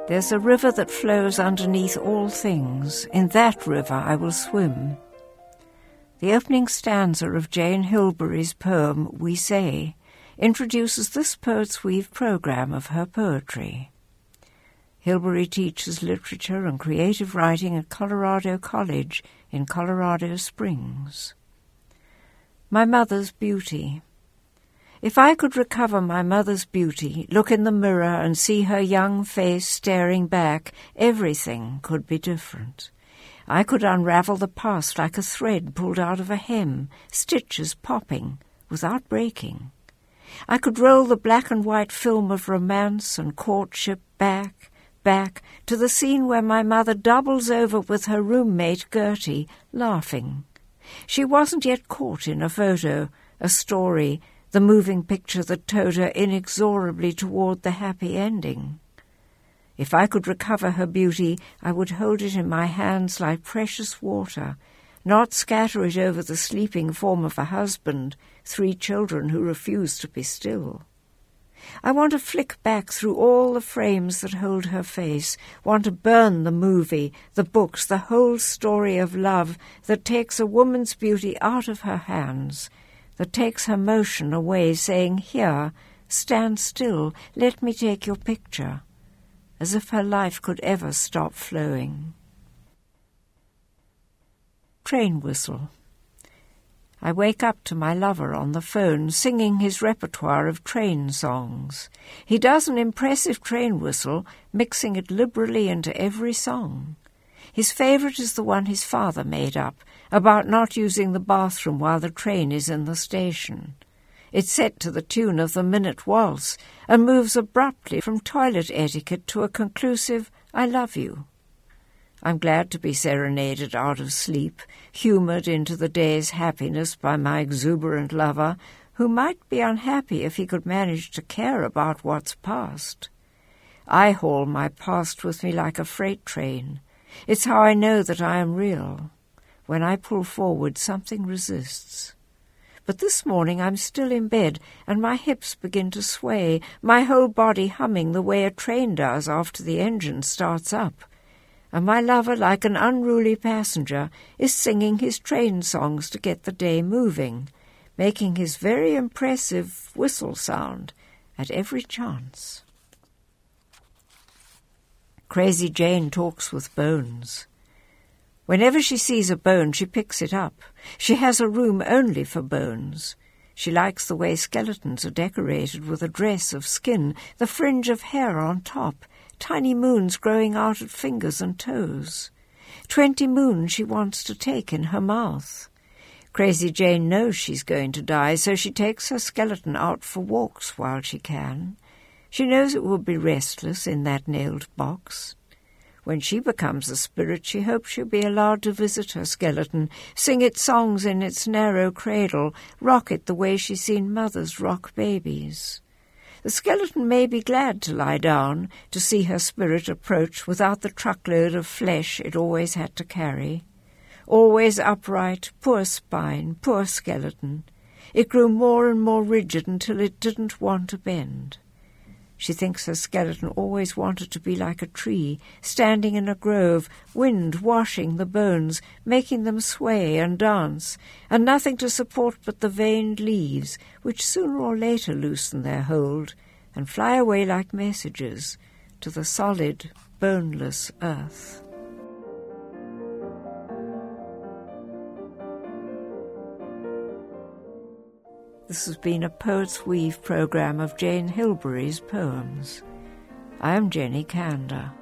There's a river that flows underneath all things. In that river I will swim. The opening stanza of Jane Hilbury's poem, We Say, introduces this Poets Weave program of her poetry. Hilbury teaches literature and creative writing at Colorado College in Colorado Springs. My mother's beauty. If I could recover my mother's beauty, look in the mirror and see her young face staring back, everything could be different. I could unravel the past like a thread pulled out of a hem, stitches popping, without breaking. I could roll the black and white film of romance and courtship back to the scene where my mother doubles over with her roommate Gertie, laughing. She wasn't yet caught in a photo, a story, the moving picture that towed her inexorably toward the happy ending. If I could recover her beauty, I would hold it in my hands like precious water, not scatter it over the sleeping form of a husband, 3 children who refuse to be still. I want to flick back through all the frames that hold her face, want to burn the movie, the books, the whole story of love that takes a woman's beauty out of her hands, that takes her motion away, saying, "Here, stand still, let me take your picture," as if her life could ever stop flowing. Train whistle. I wake up to my lover on the phone singing his repertoire of train songs. He does an impressive train whistle, mixing it liberally into every song. His favourite is the one his father made up, about not using the bathroom while the train is in the station. It's set to the tune of the Minute Waltz and moves abruptly from toilet etiquette to a conclusive "I love you." I'm glad to be serenaded out of sleep, humoured into the day's happiness by my exuberant lover, who might be unhappy if he could manage to care about what's past. I haul my past with me like a freight train. It's how I know that I am real. When I pull forward, something resists. But this morning I'm still in bed, and my hips begin to sway, my whole body humming the way a train does after the engine starts up. And my lover, like an unruly passenger, is singing his train songs to get the day moving, making his very impressive whistle sound at every chance. Crazy Jane talks with bones. Whenever she sees a bone, she picks it up. She has a room only for bones. She likes the way skeletons are decorated with a dress of skin, the fringe of hair on top, tiny moons growing out at fingers and toes. 20 moons she wants to take in her mouth. Crazy Jane knows she's going to die, so she takes her skeleton out for walks while she can. She knows it will be restless in that nailed box. When she becomes a spirit, she hopes she'll be allowed to visit her skeleton, sing its songs in its narrow cradle, rock it the way she's seen mothers rock babies. The skeleton may be glad to lie down, to see her spirit approach without the truckload of flesh it always had to carry. Always upright, poor spine, poor skeleton. It grew more and more rigid until it didn't want to bend. She thinks her skeleton always wanted to be like a tree, standing in a grove, wind washing the bones, making them sway and dance, and nothing to support but the veined leaves, which sooner or later loosen their hold and fly away like messages to the solid, boneless earth. This has been a Poets Weave program of Jane Hilbury's poems. I am Jenny Kander.